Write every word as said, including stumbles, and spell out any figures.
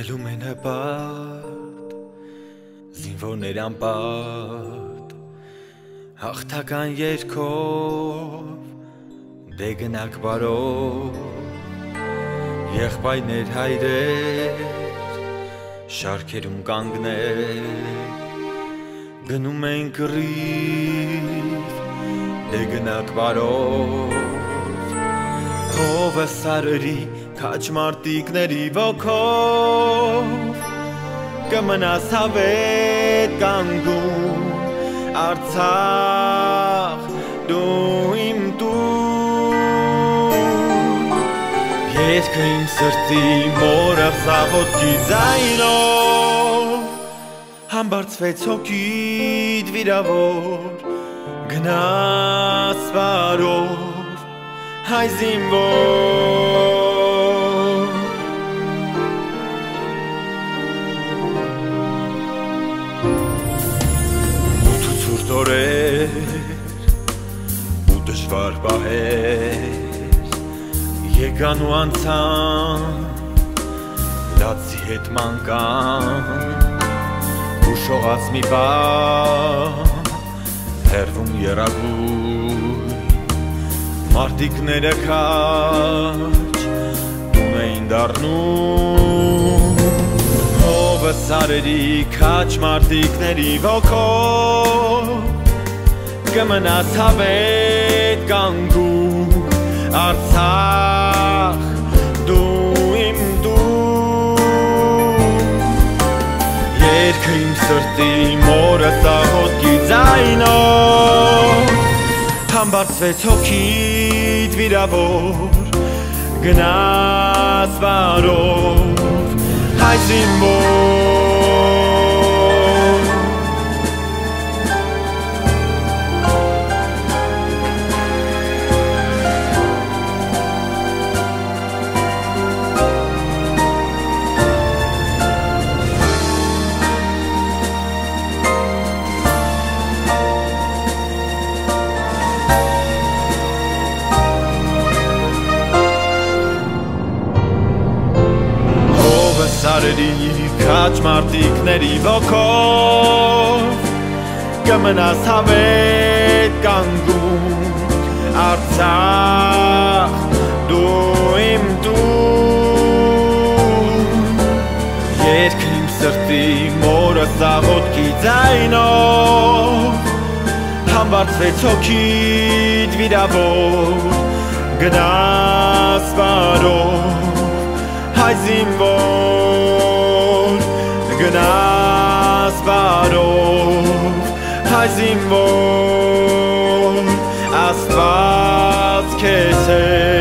Քայլում են հպատ, զինվորներ անպատ, հաղթական երգով, դե գնաք բարով, եղբայրներ հայրեր, շարքերում կանգներ, գնում են կռիվ, դե գնաք բարով, հովը սարերի քաջ մարտիկների ոգով կմնաս հավետ կանգուն Արցախ դու իմ տուն Երգը իմ սրտի մորը խաղոտքի ձայնով Համբարձվեց հոգիդ վիրավոր գնաս բարով հայ զինվոր Օրեր ու դժվար պահեր եկան ու անցան լացի հետ մանկան ուշողած մի բան հեռվում եռագույն մարտիկները քաջ տուն էին դառնում հովը սարերի քաջ մարտիկների ոգով կմնաս հավետ կանգուն Արցախ դու իմ տուն Երգը իմ սրտի մորը սաղոտքի ձայնով Համբարձվեց հոգիդ վիրավոր գնաս բարով հայ զինվոր Սարերի քաջ մարտիկների ոգով կմնաս հավետ կանգուն Արցախ դու իմ տուն Երգը իմ սրտի մորը սաղոտքի ձայնով Համբարձվեց հոգիդ վիրավոր գնաս բարով հայ զինվոր գնաս բարով հայ զինվոր Աստված քեզ հետ